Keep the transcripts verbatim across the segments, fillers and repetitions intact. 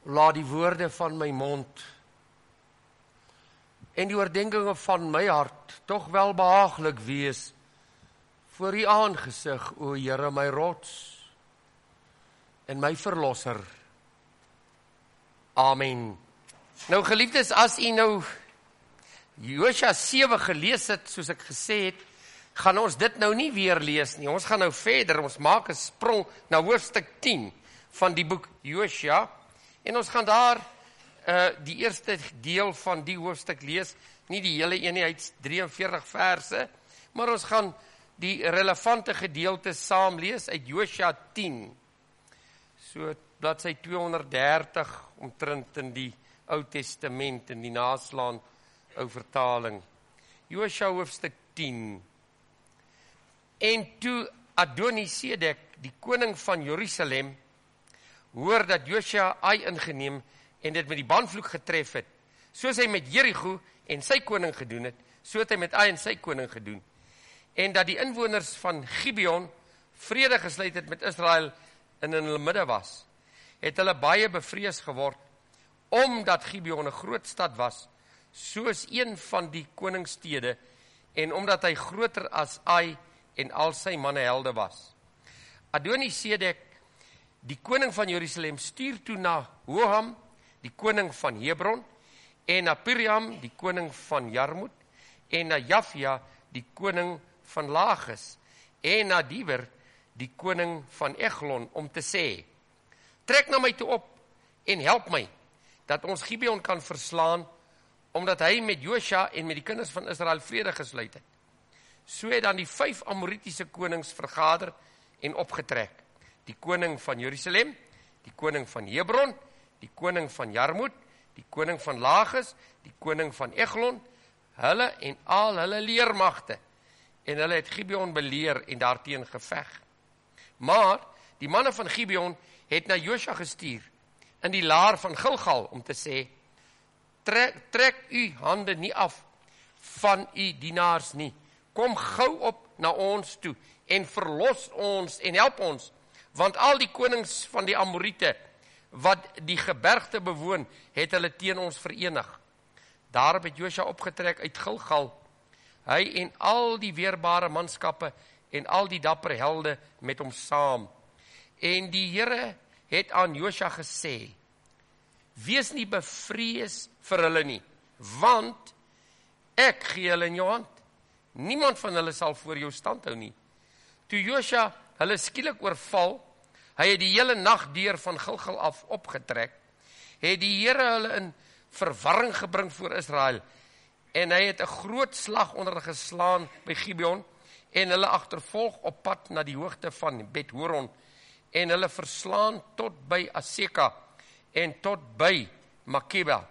laat die woorde van my mond en die oordeenkinge van my hart tog wel behaaglik wees voor u aangesig, o Here, my rots en my verlosser. Amen. Nou geliefdes, as u nou Josua sewe gelees het, soos ek gesê het, gaan ons dit nou nie weer lees nie. Ons gaan nou verder, ons maak 'n sprong na hoofstuk tien van die boek Josua, en ons gaan daar uh, die eerste deel van die hoofstuk lees, nie die hele een nie, hy's drieënveertig verse, maar ons gaan die relevante gedeeltes saam lees uit Josua tien. So bladsy tweehonderddertig omtrent in die Ou Testament, in die naslaan ou vertaling. Josua hoofstuk tien. En toe Adonisedek, die koning van Jerusalem, hoor dat Josua Ai ingeneem en dit met die banvloek getref het, soos hy met Jerigo en sy koning gedoen het, so het hy met Ai en sy koning gedoen, en dat die inwoners van Gibeon vrede gesluit het met Israel en in hulle midde was, het hulle baie bevrees geword, omdat Gibeon 'n groot stad was, soos een van die koningsstede, en omdat hy groter as Ai en al sy mannehelde was. Adonisedek, die koning van Jerusalem, stuur toe na Hoham, die koning van Hebron, en na Piriam, die koning van Jarmut, en na Jafia, die koning van Lagis, en na Diewer, die koning van Eglon, om te sê, trek na my toe op, en help my, dat ons Gibeon kan verslaan, omdat hy met Josua en met die kinders van Israel vrede gesluit het. So het dan die vyf Amoritiese konings vergader en opgetrek. Die koning van Jerusalem, die koning van Hebron, die koning van Jarmut, die koning van Lagis, die koning van Eglon, hulle en al hulle leermagte, en hulle het Gibeon beleer en daarteen geveg. Maar die manne van Gibeon het na Josua gestuur in die laar van Gilgal om te sê, trek, trek u hande nie af van u dienaars nie, kom gou op na ons toe en verlos ons en help ons, want al die konings van die Amorite wat die gebergte bewoon, het hulle teen ons verenig. Daarop het Josua opgetrek uit Gilgal, hy en al die weerbare manskappe en al die dappere helde met hom saam. En die Here het aan Josua gesê, wees nie bevrees vir hulle nie, want ek gee hulle in jou hand. Niemand van hulle sal voor jou stand hou nie. Toe Josua hulle skielik oorval, hy het die hele nag deur van Gilgal af opgetrek, het die Here hulle in verwarring gebring voor Israel, en hy het 'n groot slag onder hulle geslaan by Gibeon, en hulle agtervolg op pad na die hoogte van Bet-horon, en hulle verslaan tot by Aseka, en tot by Makeba.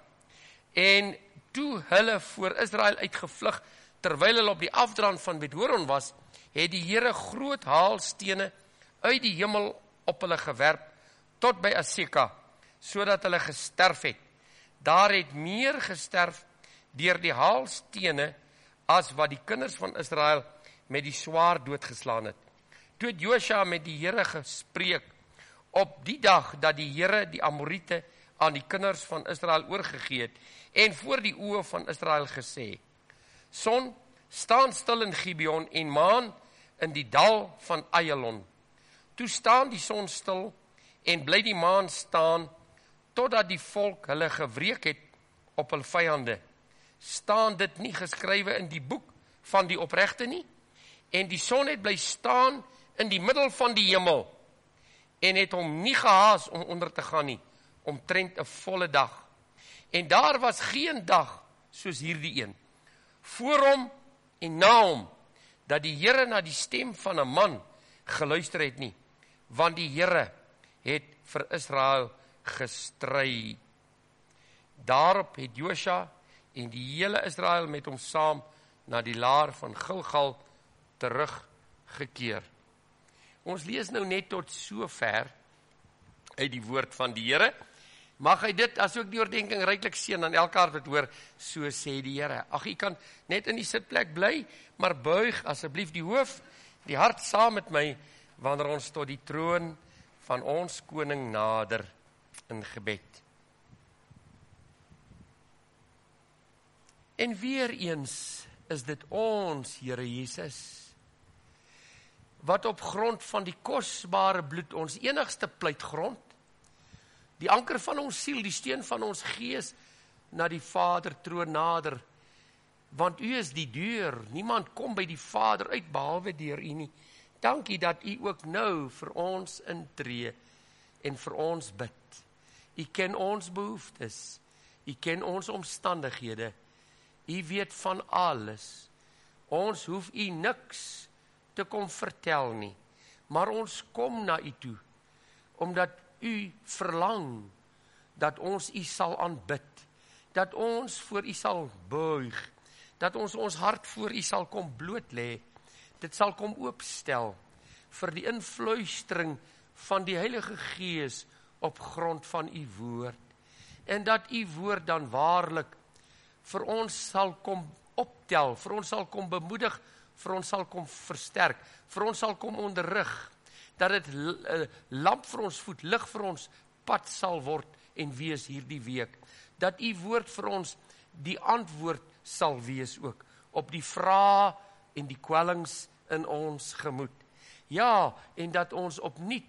En toe hulle voor Israel uitgevlug, terwyl hulle op die afdrand van Bet-horon was, het die Here groot haalstene uit die hemel op hulle gewerp, tot by Aseka, sodat hulle gesterf het. Daar het meer gesterf deur die haalstene, as wat die kinders van Israel met die swaard doodgeslaan het. Toe het Josua met die Here gespreek, op die dag dat die Here die Amorite aan die kinders van Israel oorgegee het, en voor die oë van Israel gesê, son, staan stil in Gibeon, en maan in die dal van Ayalon. Toe staan die son stil, en bly die maan staan, totdat die volk hulle gewreek het op hul vyande. Staan dit nie geskrywe in die boek van die opregte nie? En die son het bly staan in die middel van die hemel, en het hom nie gehaas om onder te gaan nie, omtrent 'n volle dag. En daar was geen dag soos hierdie een, voor hom en na hom, dat die Here na die stem van 'n man geluister het nie, want die Here het vir Israel gestry. Daarop het Josua en die hele Israel met hom saam na die laar van Gilgal teruggekeer. Ons lees nou net tot so ver uit die woord van die Here. Mag hy dit as ook die oordeenking ryklik seën aan elke hart wat hoor, so sê die Here. Ag, u kan net in die sitplek bly, maar buig asseblief die hoof, die hart saam met my, wanneer ons tot die troon van ons koning nader in gebed. En weer eens is dit ons, Here Jesus, wat op grond van die kosbare bloed, ons enigste pleitgrond, die anker van ons siel, die steun van ons gees, na die Vader troon nader, want U is die deur, niemand kom by die Vader uit, behalwe deur U nie. Dankie dat U ook nou vir ons intree, en vir ons bid. U ken ons behoeftes, U ken ons omstandighede, U weet van alles. Ons hoef U niks te kom vertel nie, maar ons kom na U toe, omdat U verlang, dat ons U sal aanbid, dat ons voor U sal buig, dat ons ons hart voor U sal kom bloot lê, dit sal kom oopstel, vir die invluistering van die Heilige Gees, op grond van U woord, en dat U woord dan waarlik, vir ons sal kom optel, vir ons sal kom bemoedig, vir ons sal kom versterk, vir ons sal kom onderrig, dat dit lamp vir ons voet, lig vir ons pad sal word, en wees hierdie week, dat U woord vir ons die antwoord sal wees ook, op die vrae en die kwellings in ons gemoed. Ja, en dat ons opnuut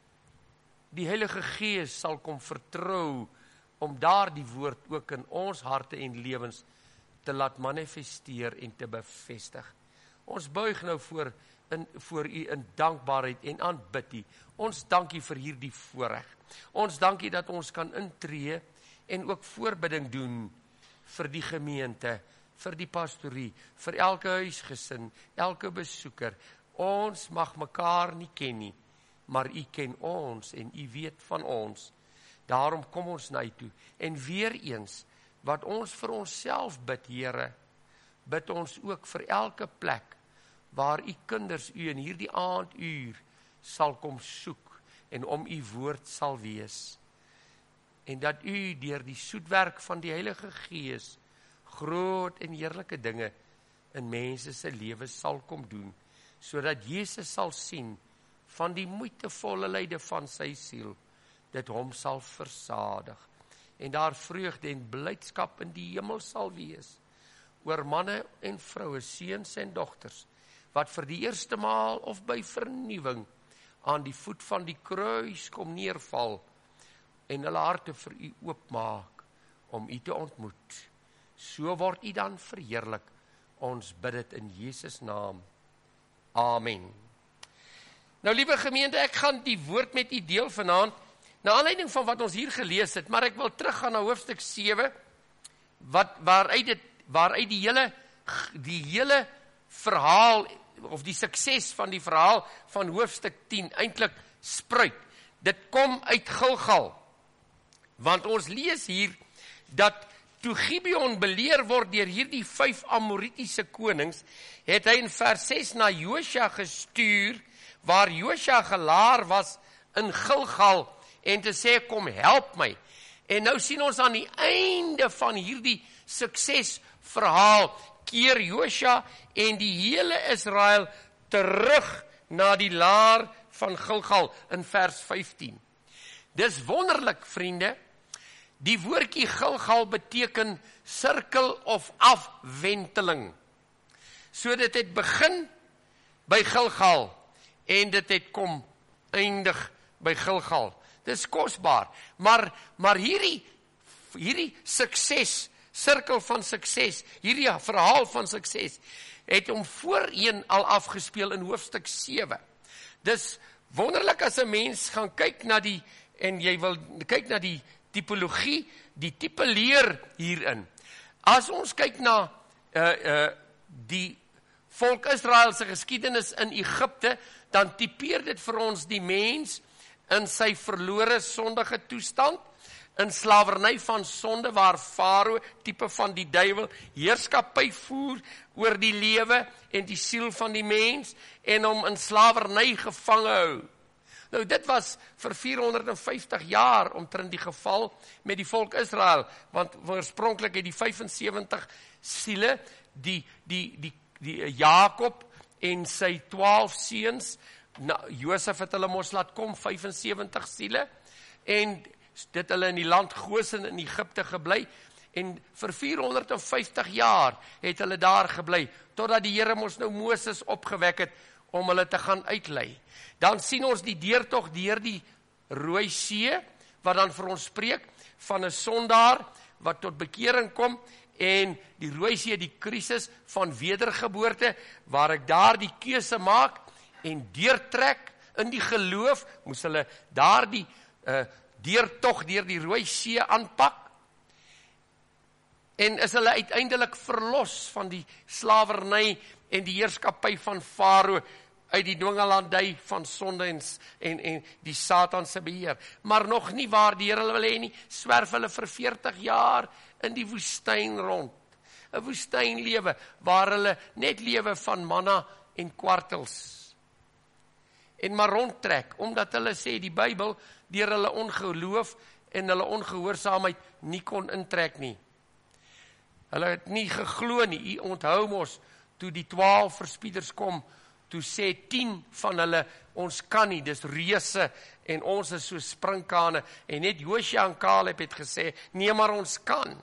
die Heilige Gees sal kom vertrou, om daar die woord ook in ons harte en lewens te laat manifesteer en te bevestig. Ons buig nou voor, in, voor U in dankbaarheid en aanbid U. Ons dank U vir hierdie voorreg. Ons dank U dat ons kan intree en ook voorbidding doen vir die gemeente, vir die pastorie, vir elke huisgesin, elke besoeker. Ons mag mekaar nie ken nie, maar U ken ons en U weet van ons. Daarom kom ons na U toe. En weer eens, wat ons vir onsself bid, Here, bid ons ook vir elke plek, waar U kinders U in hierdie aanduur sal kom soek, en om U woord sal wees. En dat U deur die soetwerk van die Heilige Gees, groot en heerlike dinge, in mense se lewens sal kom doen, sodat Jesus sal sien, van die moeitevolle lyde van sy siel, dit hom sal versadig, en daar vreugde en blydskap in die hemel sal wees, oor manne en vroue, seuns en dogters, wat vir die eerste maal of by vernuwing, aan die voet van die kruis kom neerval, en hulle harte vir U oopmaak, om U te ontmoet. So word U dan verheerlik, ons bid dit in Jesus naam. Amen. Nou liewe gemeente, ek gaan die woord met U deel vanaand, na aanleiding van wat ons hier gelees het, maar ek wil teruggaan na hoofstuk sewe, wat, waaruit, het, waaruit die hele, die hele verhaal, of die sukses van die verhaal van hoofstuk tien, eintlik spruit. Dit kom uit Gilgal, want ons lees hier, dat toe Gibeon beleer word deur hierdie vyf Amoritiese konings, het hy in vers ses na Josua gestuur, waar Josua gelaar was in Gilgal, en te sê, kom help my. En nou sien ons aan die einde van hierdie suksesverhaal, keer Josua en die hele Israel terug na die laar van Gilgal in vers vyftien. Dis wonderlik, vriende, die woordjie Gilgal beteken sirkel of afwenteling. So dit het begin by Gilgal, en dit het kom eindig by Gilgal. Dis kosbaar, maar, maar hierdie, hierdie sukses, sirkel van sukses, hierdie verhaal van sukses, het hom voorheen al afgespeel in hoofstuk sewe. Dis wonderlik as 'n mens gaan kyk na die, en jy wil kyk na die tipologie, die tipe leer hierin. As ons kyk na uh, uh, die volk Israel se geskiedenis in Egipte, dan typeer dit vir ons die mens in sy verlore sondige toestand, in slawerny van sonde, waar Farao, tipe van die duiwel, heerskappy voer oor die lewe en die siel van die mens, en hom in slawerny gevange hou. Nou dit was vir vierhonderdvyftig jaar omtrent die geval met die volk Israel, want oorspronklik het die vyfensewentig siele, die, die, die, die Jakob en sy twaalf seuns, nou, Josef het hulle mos laat kom, vyfensewentig siele, en dit hulle in die land Goshen in Egipte gebly, En vir vierhonderd vyftig jaar het hulle daar gebly, totdat die Here mos nou Moses opgewek het, om hulle te gaan uitlei. Dan sien ons die deurtog deur die Rooi See, wat dan vir ons spreek, van 'n sondaar, wat tot bekering kom, en die Rooi See, die krisis van wedergeboorte, waar ek daar die keuse maak, en deurtrek, in die geloof, moes hulle daar die uh, deurtog deur die Rooi See aanpak, en is hulle uiteindelik verlos van die slawerny en die heerskappy van Farao, uit die dwingelandry van sonde en, en, en die Satan se beheer. Maar nog nie waar die Here hulle wil hê nie, swerf hulle vir veertig jaar in die woestyn rond. 'n Woestynlewe, waar hulle net lewe van manna en kwartels. En maar rondtrek, omdat hulle sê die Bybel, deur hulle ongeloof en hulle ongehoorsaamheid, nie kon intrek nie. Hulle het nie geglo nie. U onthou mos, toe die twaalf verspieders kom, toe sê tien van hulle, ons kan nie, dis reuse, en ons is so sprinkane, en net Josua en Caleb het gesê, nee, maar ons kan.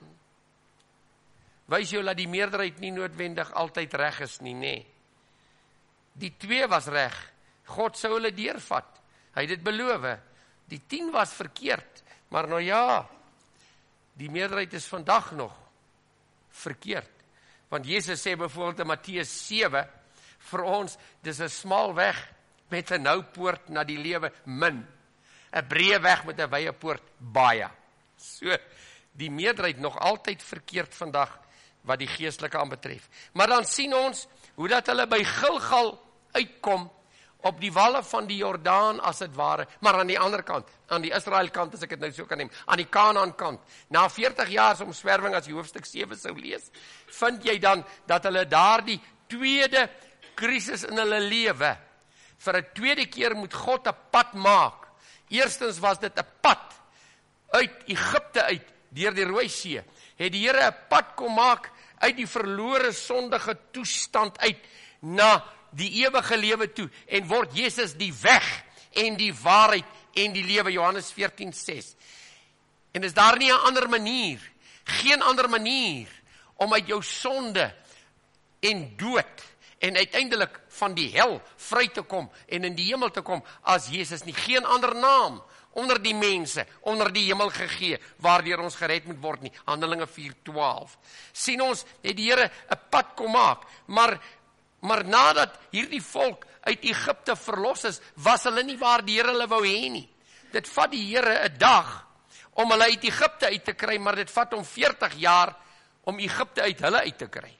Wys jou dat die meerderheid nie noodwendig altyd reg is nie, nee. Die twee was reg, God sou hulle deurvat, hy het dit beloof, die tien was verkeerd, maar nou ja, die meerderheid is vandag nog verkeerd, want Jesus sê byvoorbeeld in Matteus sewe, vir ons, dis 'n smal weg met 'n nou poort na die lewe, min. 'n Breë weg met 'n wye poort, baie. So, die meerderheid nog altyd verkeerd vandag, wat die geestelike aanbetref. Maar dan sien ons, hoe dat hulle by Gilgal uitkom, op die walle van die Jordaan, as het ware, maar aan die ander kant, aan die Israel kant, as ek het nou so kan neem, aan die Kanaan kant, na veertig jaar omswerwing, as jy hoofstuk sewe sou lees, vind jy dan, dat hulle daar die tweede krisis in hulle lewe, vir 'n tweede keer moet God 'n pad maak. Eerstens was dit 'n pad, uit Egipte uit, deur die Rooi See, het die Here 'n pad kom maak, uit die verlore sondige toestand uit, na die ewige lewe toe, en word Jesus die weg, en die waarheid, en die lewe, Johannes veertien ses. En is daar nie 'n ander manier, geen ander manier, om uit jou sonde, en dood, en uiteindelik van die hel vry te kom, en in die hemel te kom, as Jesus nie, geen ander naam, onder die mense, onder die hemel gegee, waardeur ons gered moet word nie, Handelinge vier twaalf. Sien ons, het die Here 'n pad kom maak, maar, maar nadat hierdie volk uit Egipte verlos is, was hulle nie waar die Here hulle wou hê nie. Dit vat die Here 'n dag, om hulle uit Egipte uit te kry, maar dit vat hom veertig jaar, om Egipte uit hulle uit te kry.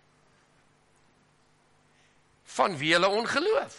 Vanweë hulle ongeloof.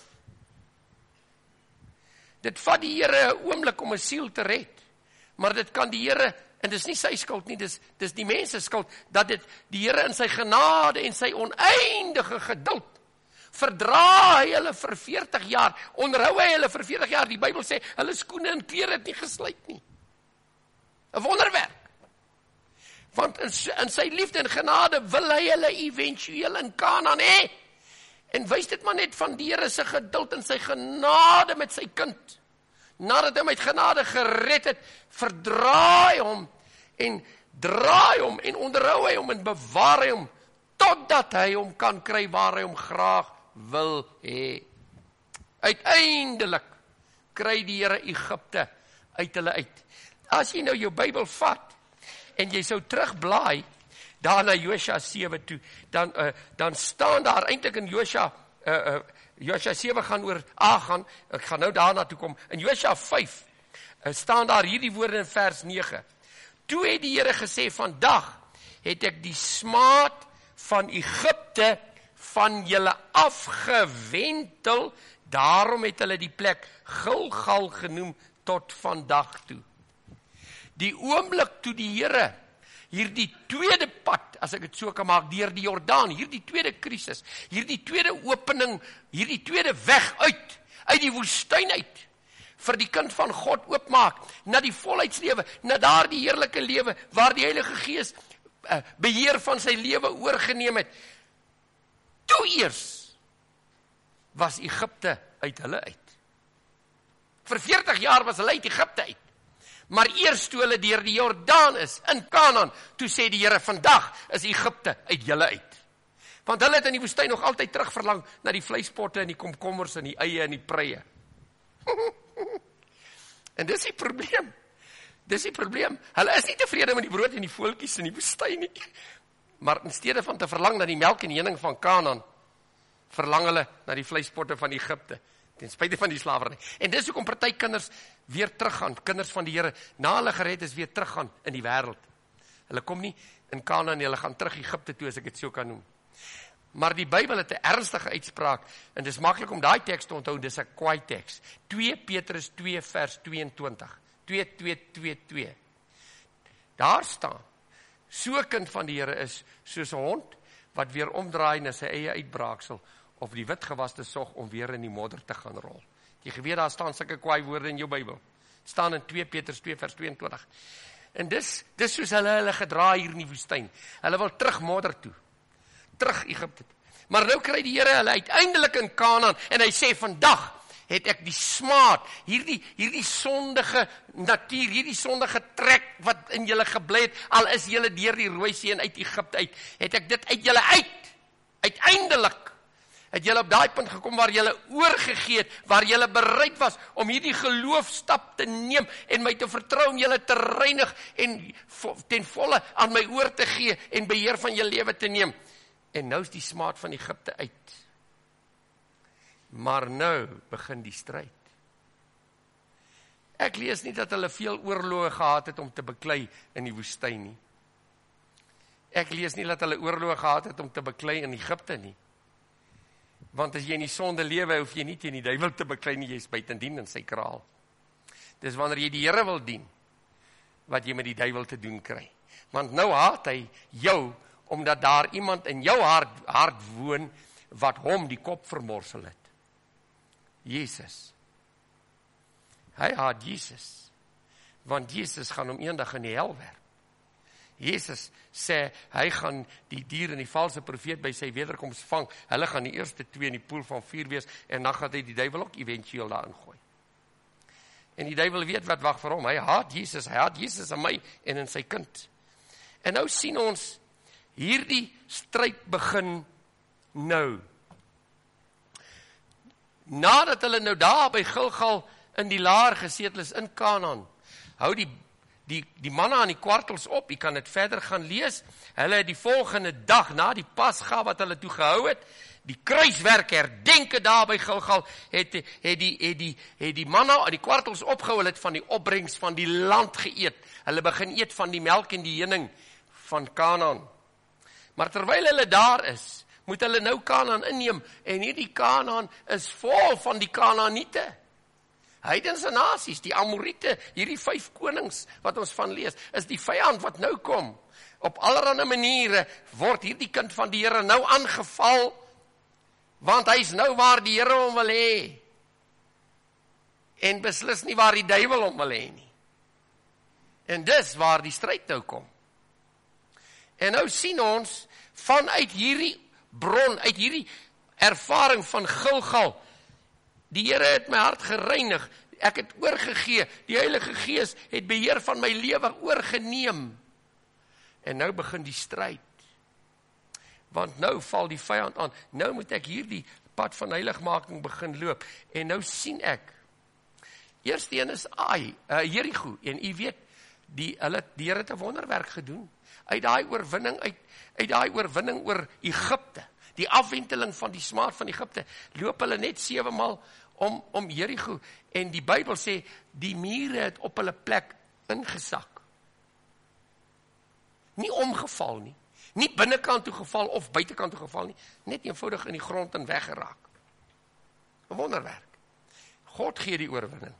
Dit vat die Here 'n oomblik om 'n siel te red, maar dit kan die Here, en dis nie sy skuld nie, dis, dis die mense skuld, dat dit die Here in sy genade en sy oneindige geduld, verdra hy hulle vir veertig jaar, onderhou hy hulle vir veertig jaar, die Bybel sê, hulle skoene en klere het nie gesluit nie. 'n Wonderwerk. Want in, in sy liefde en genade wil hy hulle eventueel in Kanaan hê. En wys dit maar net van die Here se geduld en sy genade met sy kind. Nadat hy met genade gered het, verdraai hom en draai hom en onderhou hy hom en bewaar hy hom, totdat hy hom kan kry waar hy hom graag wil hê. Uiteindelik kry die Here Egipte uit hulle uit. As jy nou jou Bybel vat, en jy sou terugblaai, daar na Josua sewe toe, dan, uh, dan staan daar eintlik in Josua, uh, uh, Josua sewe gaan oor Agan, ek gaan nou daarna toe kom, in Josua vyf, uh, staan daar hierdie woorde in vers nege. Toe het die Here gesê, vandag het ek die smaad van Egipte van julle afgewentel, daarom het hulle die plek Gilgal genoem tot vandag toe. Die oomblik toe die Here hierdie tweede pad, as ek het so kan maak, deur die Jordaan, hierdie tweede krisis, hierdie tweede opening, hierdie tweede weg uit, uit die woestyn uit, vir die kind van God oopmaak, na die volheidslewe, na daar die heerlike lewe, waar die Heilige Gees uh, beheer van sy lewe oorgeneem het. Toe eers was Egipte uit hulle uit. Vir veertig jaar was hulle uit Egipte uit. Maar eers toe hulle deur die Jordaan is, in Kanaan, toe sê die Here, vandag is Egipte uit julle uit. Want hulle het in die woestyn nog altyd terug verlang na die vleispotte en die komkommers en die eie en die preie. En dis die probleem. Dis die probleem. Hulle is nie tevrede met die brood en die voeltjies in die woestyn nie. Maar in steede van te verlang na die melk en die honing van Kanaan, verlang hulle na die vleispotte van Egipte, ten spyte van die slawerny. En dis hoekom party kinders weer teruggaan, kinders van die Here, na hulle gered is, weer teruggaan in die wêreld. Hulle kom nie in Kanaan nie, hulle gaan terug Egipte toe, as ek dit so kan noem. Maar die Bybel het 'n ernstige uitspraak, en dis maklik om daai teks te onthou, dis 'n kwaai teks. twee Petrus twee vers tweeëntwintig. twee twee twee twee. Daar staan, so 'n kind van die Here is soos 'n hond wat weer omdraai na sy eie uitbraaksel, of die wit gewaste sog om weer in die modder te gaan rol. Jy geweet, daar staan sulke kwaai woorde in jou Bybel. Staan in twee Petrus twee vers tweeëntwintig. En dis, dis soos hulle hulle gedra hier in die woestyn. Hulle wil terug modder toe. Terug Egipte. Maar nou kry die Here hulle uiteindelik in Kanaan, en hy sê, vandag het ek die smaad, hierdie, hierdie sondige natuur, hierdie sondige trek wat in julle gebly het, al is julle deur die Rooi See en uit Egipte uit, het ek dit uit julle uit, uiteindelik, het julle op daai punt gekom waar julle oorgegee het, waar julle bereid was om hierdie geloofstap te neem, en my te vertrou om julle te reinig, en ten volle aan my oor te gee, en beheer van julle lewe te neem. En nou is die smaad van Egipte uit. Maar nou begin die stryd. Ek lees nie dat hulle veel oorloë gehad het om te beklei in die woestyn nie. Ek lees nie dat hulle oorloë gehad het om te beklei in Egipte nie. Want as jy in die sonde lewe, hoef jy nie teen die duiwel te beklei nie, jy is buitendien in sy kraal. Dis wanneer jy die Here wil dien, wat jy met die duiwel te doen kry. Want nou haat hy jou, omdat daar iemand in jou hart, hart woon, wat hom die kop vermorsel het. Jesus. Hy haat Jesus, want Jesus gaan hom eendag in die hel werp. Jesus sê, hy gaan die dier en die valse profeet by sy wederkoms vang, hulle gaan die eerste twee in die poel van vuur wees, en dan gaan hy die duiwel ook eventueel daarin gooi. En die duiwel weet wat wag vir hom, hy haat Jesus, hy haat Jesus in my en in sy kind. En nou sien ons, hierdie stryd begin nou. Nadat hulle nou daar by Gilgal in die laar gesetel is in Kanaan, hou die, die, die manne aan die kwartels op, jy kan dit verder gaan lees, hulle het die volgende dag, na die Pasga wat hulle toe gehou het, die kruiswerk herdenke daar by Gilgal, het, het, die, het, die, het die manne aan die kwartels opgehou, hulle het van die opbrengs van die land geëet, hulle begin eet van die melk en die honing van Kanaan. Maar terwyl hulle daar is, moet hulle nou Kanaan inneem, en hierdie Kanaan is vol van die Kanaaniete. Heidense nasies, die Amoriete, hierdie vyf konings wat ons van lees, is die vyand wat nou kom. Op allerlei maniere word hierdie kind van die Here nou aangeval, want hy is nou waar die Here hom wil hê, en beslis nie waar die duiwel hom wil hê nie. En dis waar die stryd nou kom. En nou sien ons, vanuit hierdie bron, uit hierdie ervaring van Gilgal, die Here het my hart gereinig, ek het oorgegee, die Heilige Gees het beheer van my lewe oorgeneem, en nou begin die stryd, want nou val die vyand aan, nou moet ek hierdie pad van heiligmaking begin loop, en nou sien ek, eerste een is Ai, uh, Jericho, en u weet, die, hulle, die Here het 'n wonderwerk gedoen, uit daai oorwinning, uit, uit daai oorwinning oor Egipte, die afwenteling van die smaad van Egipte, loop hulle net sewe maal om, om Jericho, en die Bybel sê, die mure het op hulle plek ingesak. Nie omgeval nie, nie binnekant toe geval of buitekant toe geval nie, net eenvoudig in die grond en weggeraak. 'n Wonderwerk. God gee die oorwinning.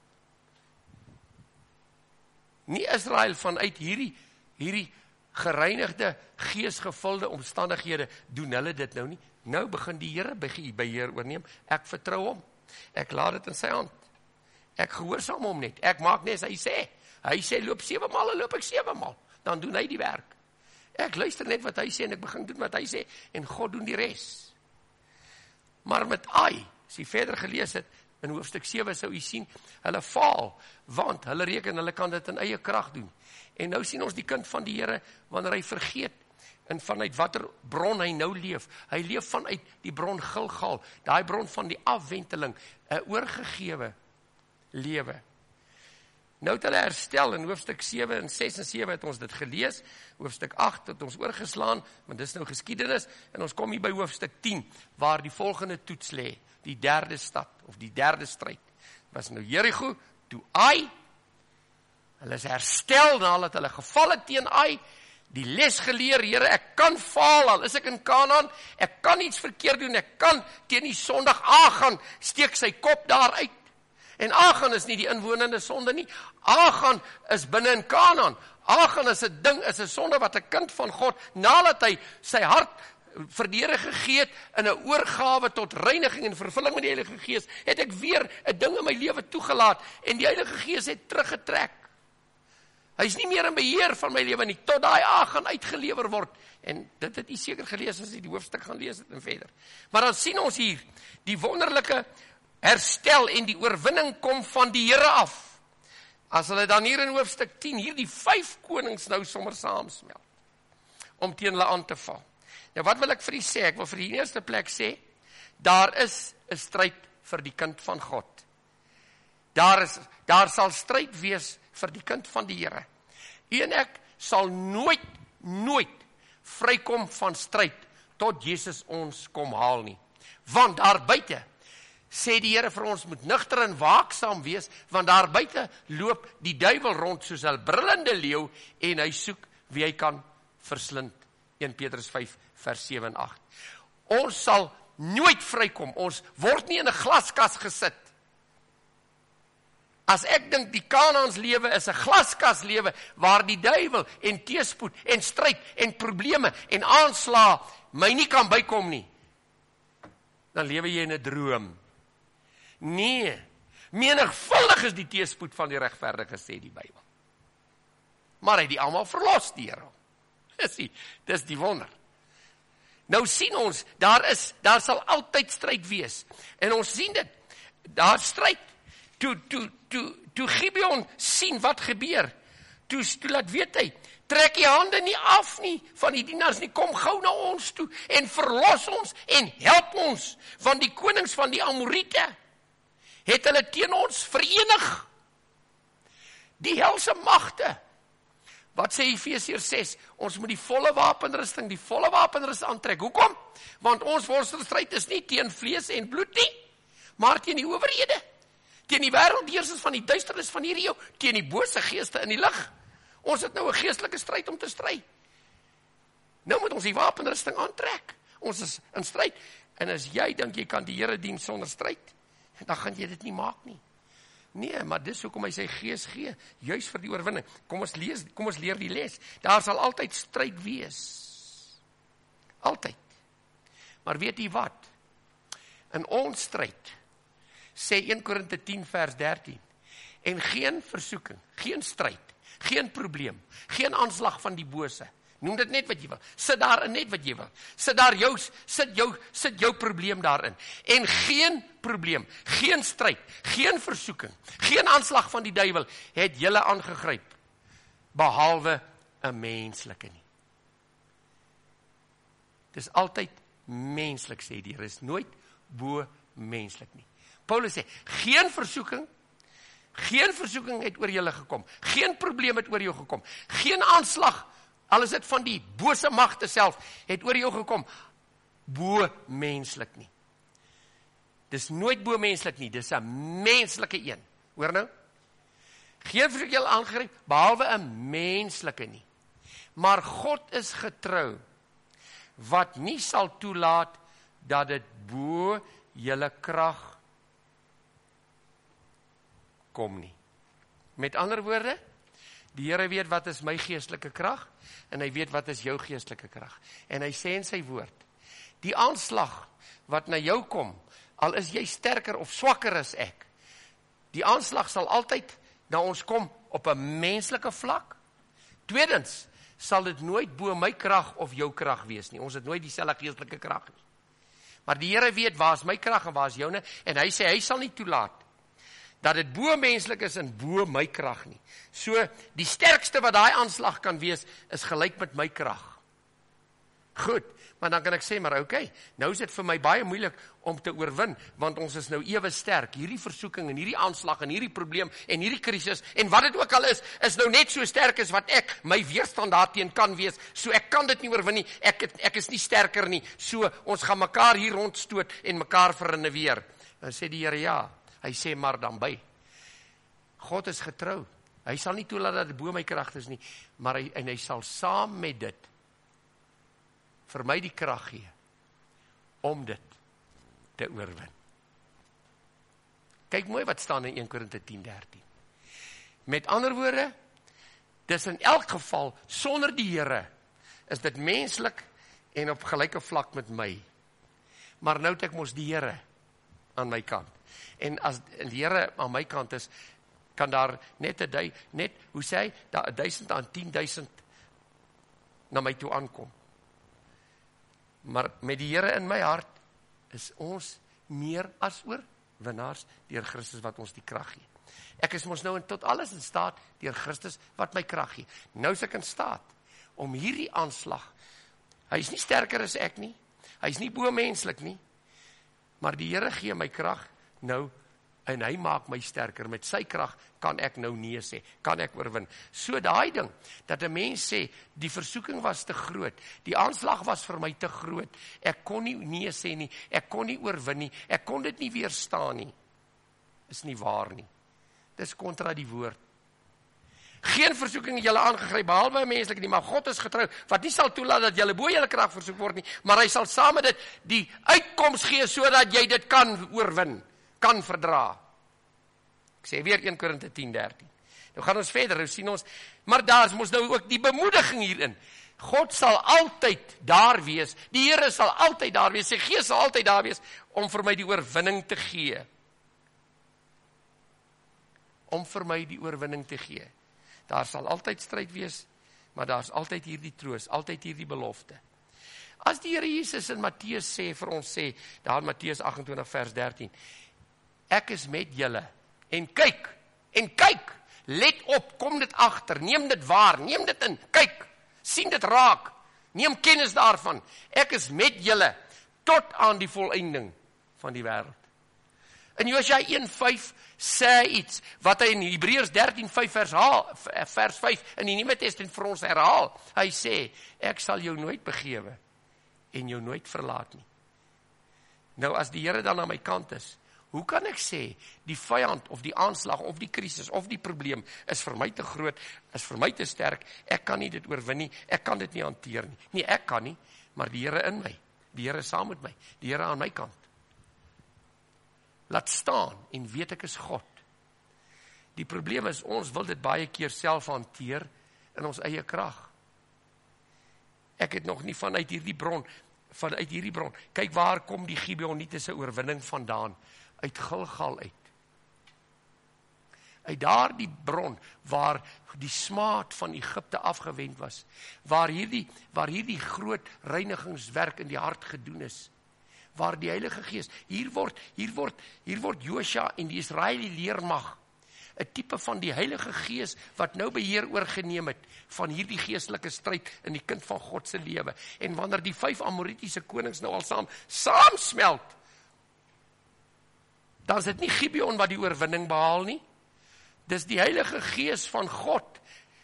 Nie Israel vanuit hierdie, hierdie gereinigde, geesgevulde omstandighede, doen hulle dit nou nie. Nou begin die Here beheer oorneem, ek vertrou hom, ek laat dit in sy hand, ek gehoorsaam hom net, ek maak net as hy sê, hy sê loop sewe maal, en loop ek sewe maal, dan doen hy die werk, ek luister net wat hy sê, en ek begin doen wat hy sê, en God doen die res. Maar met Ai, as jy verder gelees het, in hoofstuk sewe sou u sien, hulle faal, want hulle reken, hulle kan dit in eie krag doen. En nou sien ons die kind van die Here, wanneer hy vergeet, en vanuit watter bron hy nou leef. Hy leef vanuit die bron Gilgal, daai bron van die afwenteling, 'n oorgegewe lewe. Nou het hulle herstel in hoofstuk sewe en ses en sewe het ons dit gelees, hoofstuk agt het ons oorgeslaan, want dis nou geskiedenis, en ons kom hier by hoofstuk tien, waar die volgende toets lê, die derde stad, of die derde stryd, was nou Jericho, toe Ai, hulle is herstel nadat hulle geval het teen Ai, die les geleer, Here, ek kan faal, al is ek in Kanaan, ek kan iets verkeerd doen, ek kan teen die sondig Agan, steek sy kop daar uit. En Agan is nie die inwonende sonde nie, Agan is binne in Kanaan, Agan is 'n ding, is 'n sonde wat 'n kind van God, nadat hy sy hart vir die Here gegee het, in 'n oorgawe tot reiniging en vervulling met die Heilige Gees, het ek weer 'n ding in my lewe toegelaat, en die Heilige Gees het teruggetrek. Hy is nie meer in beheer van my lewe nie, tot daai Agan uitgelewer word. En dit het u seker gelees as jy die hoofstuk gaan lees het en verder. Maar dan sien ons hier, die wonderlike herstel en die oorwinning kom van die Here af. As hulle dan hier in hoofstuk tien, hier die vyf konings nou sommer saamsmelt, om teen hulle aan te val. Nou wat wil ek vir u sê? Ek wil vir die eerste plek sê, daar is 'n stryd vir die kind van God. Daar is, daar sal stryd wees vir die kind van die Here. U en ek sal nooit, nooit vrykom van stryd, tot Jesus ons kom haal nie. Want daar buite, sê die Here vir ons, moet nugter en waaksaam wees, want daar buite loop die duiwel rond soos 'n brullende leeu, en hy soek wie hy kan verslind. Eerste Petrus vyf vers sewe en agt. Ons sal nooit vrykom, ons word nie in 'n glaskas gesit. As ek dink die Kanaans lewe is 'n glaskas lewe, waar die duiwel en teëspoed en stryd en probleme en aanslae my nie kan bykom nie, dan lewe jy in 'n droom. Nee, menigvuldig is die teëspoed van die regverdige, sê die Bybel. Maar hy het die almal verlos, die Here. Dis die, dis die wonder. Nou sien ons, daar is, daar sal altyd stryd wees. En ons sien dit, daar stryd. Toe, toe, toe, toe Gibeon sien wat gebeur, toe, toe laat weet hy, trek die hande nie af nie, van die dienaars nie, kom gou na ons toe, en verlos ons, en help ons, van die konings van die Amorite, het hulle teen ons verenig. Die helse magte, wat sê Efesiërs ses, ons moet die volle wapenrusting, die volle wapenrusting aantrek. Hoekom? Want ons worstelstryd is nie teen vlees en bloed nie, maar teen die owerhede, teen die wêreldheersers van die duisternis van hierdie eeu, teen die bose geeste in die lig. Ons het nou 'n geestelike stryd om te stry. Nou moet ons die wapenrusting aantrek. Ons is in stryd. En as jy dink jy kan die Here dien sonder stryd, dan gaan jy dit nie maak nie. Nee, maar dis hoekom hy sy gees gee, juis vir die oorwinning. Kom ons lees, kom ons leer die les. Daar sal altyd stryd wees. Altyd. Maar weet jy wat? In ons stryd, sê Eerste Korinte tien vers dertien, en geen versoeking, geen stryd, geen probleem, geen aanslag van die bose, noem dit net wat jy wil, sit daarin net wat jy wil, sit daar jou, sit jou, sit jou probleem daarin, en geen probleem, geen stryd, geen versoeking, geen aanslag van die duiwel, het julle aangegryp, behalwe 'n menslike nie. Dis altyd menslik, sê die Here, is nooit bo menslik nie. Paulus sê, geen versoeking, geen versoeking het oor julle gekom, geen probleem het oor jou gekom, geen aanslag, al is dit van die bose magte self, het oor jou gekom, bo menslik nie. Dis nooit bo menslik nie, dis 'n menslike een, hoor nou? Geen versoeking julle aangegryp, behalwe 'n menslike nie. Maar God is getrou, wat nie sal toelaat, dat dit bo julle krag kom nie. Met ander woorde, die Here weet wat is my geestelike krag, en hy weet wat is jou geestelike krag. En hy sê in sy woord, die aanslag wat na jou kom, al is jy sterker of swakker as ek, die aanslag sal altyd na ons kom op 'n menslike vlak. Tweedens, sal dit nooit bo my krag of jou krag wees nie. Ons het nooit dieselfde geestelike krag nie. Maar die Here weet waar is my krag en waar is joune, en hy sê hy sal nie toelaat dat dit bo menslik is en bo my krag nie. So die sterkste wat daai aanslag kan wees is gelyk met my krag. Goed, maar dan kan ek sê, maar okay, nou is dit vir my baie moeilik om te oorwin, want ons is nou ewe sterk. Hierdie versoeking en hierdie aanslag en hierdie probleem en hierdie krisis en wat dit ook al is, is nou net so sterk as wat ek my weerstand daarteen kan wees. So ek kan dit nie oorwin nie. Ek ek is nie sterker nie. So ons gaan mekaar hier rondstoot en mekaar verrenneweer. Dan sê die Here ja. Hy sê maar dan by. God is getrou. Hy sal nie toelaat dat dit bo my krag is nie, maar hy en hy sal saam met dit vir my die krag gee om dit te oorwin. Kyk mooi wat staan in Eerste Korinte tien dertien. Met ander woorde, dis in elk geval sonder die Here is dit menslik en op gelyke vlak met my. Maar nou het ek mos die Here aan my kant. En as die Here aan my kant is, kan daar net 'n dui, net, hoe sê hy, daar duisend aan tien duisend na my toe aankom. Maar met die Here in my hart is ons meer as oorwinnaars deur Christus wat ons die krag gee. Ek is mos nou in tot alles in staat deur Christus wat my krag gee. Nou is ek in staat om hierdie aanslag, hy is nie sterker as ek nie, hy is nie bo menslik nie, maar die Here gee my krag nou, en hy maak my sterker. Met sy krag kan ek nou nee sê, kan ek oorwin. So daai ding, dat 'n mens sê, die versoeking was te groot, die aanslag was vir my te groot, ek kon nie nee sê nie, ek kon nie oorwin nie, ek kon dit nie weerstaan nie, is nie waar nie. Dis kontra die woord. Geen versoeking het julle aangegryp, behalwe menslik nie, maar God is getrou, wat nie sal toelaat dat julle bo julle krag versoek word nie, maar hy sal saam met dit die uitkoms gee, sodat jy dit kan oorwin, kan verdra. Ek sê weer Eerste Korinte tien dertien. Nou gaan ons verder, nou sien ons, maar daar is ons nou ook die bemoediging hierin. God sal altyd daar wees, die Here sal altyd daar wees, sy Gees sal altyd daar wees, om vir my die oorwinning te gee. Om vir my die oorwinning te gee. Daar sal altyd stryd wees, maar daar is altyd hierdie troos, altyd hierdie belofte. As die Here Jesus in Matteus sê, vir ons sê, daar in Matteus agt en twintig vers dertien, ek is met julle, en kyk, en kyk, let op, kom dit agter, neem dit waar, neem dit in, kyk, sien dit raak, neem kennis daarvan, ek is met julle, tot aan die volëinding van die wêreld. In Josua een vyf sê iets, wat hy in Hebreërs dertien vyf vers, vers vyf in die Nuwe Testament vir ons herhaal, hy sê, ek sal jou nooit begewe, en jou nooit verlaat nie. Nou as die Here dan aan my kant is, hoe kan ek sê, die vyand, of die aanslag, of die krisis, of die probleem, is vir my te groot, is vir my te sterk, ek kan nie dit oorwin nie, ek kan dit nie hanteer nie. Nee, ek kan nie, maar die Here in my, die Here saam met my, die Here aan my kant. Laat staan, en weet ek is God. Die probleem is, ons wil dit baie keer self hanteer, in ons eie krag. Ek het nog nie vanuit hierdie bron, vanuit hierdie bron, kyk waar kom die Gibeoniete se oorwinning vandaan, uit Gilgal uit. Uit daar die bron, waar die smaad van Egipte afgewend was, waar hierdie, waar hierdie groot reinigingswerk in die hart gedoen is, waar die Heilige Gees, hier word, hier word, hier word Josua en die Israeliese leermag, 'n tipe van die Heilige Gees, wat nou beheer oorgeneem het, van hierdie geestelike stryd in die kind van God se lewe. En wanneer die vyf Amoritiese konings nou al saam, saamsmelt, dan is dit nie Gibeon wat die oorwinning behaal nie, dis die Heilige Gees van God.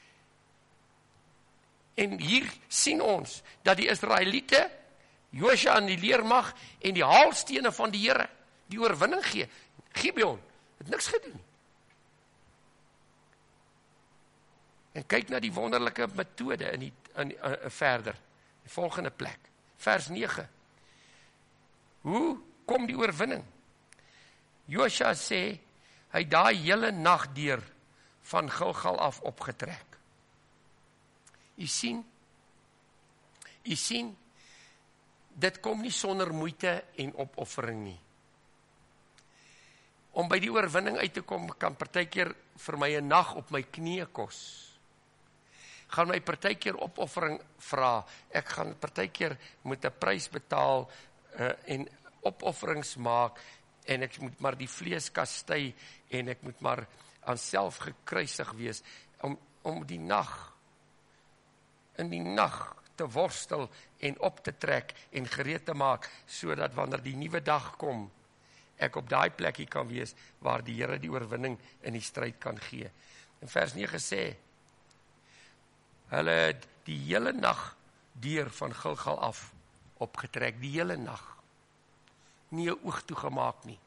En hier sien ons, dat die Israeliete, Josua en die leermag, en die haalstene van die Here, die oorwinning gee. Gibeon het niks gedoen nie. En kyk na die wonderlike metode in die, in, in, in verder, die volgende plek, vers nege. Hoe kom die oorwinning? Josua sê, hy daai hele nag deur van Gilgal af opgetrek. U sien, u sien, dit kom nie sonder moeite en opoffering nie. Om by die oorwinning uit te kom, kan partykeer vir my 'n nag op my knieë kos. Gaan my partykeer opoffering vra, ek gaan partykeer moet 'n prys betaal, uh, en opofferings maak, en ek moet maar die vlees kastei, en ek moet maar aan self gekruisig wees, om, om die nag, in die nag te worstel, en op te trek, en gereed te maak, sodat wanneer die nuwe dag kom, ek op daai plekkie kan wees, waar die Here die oorwinning in die stryd kan gee. In vers nege sê, hulle het die hele nag deur van Gilgal af opgetrek, die hele nag. Nie 'n oog toegemaak nie.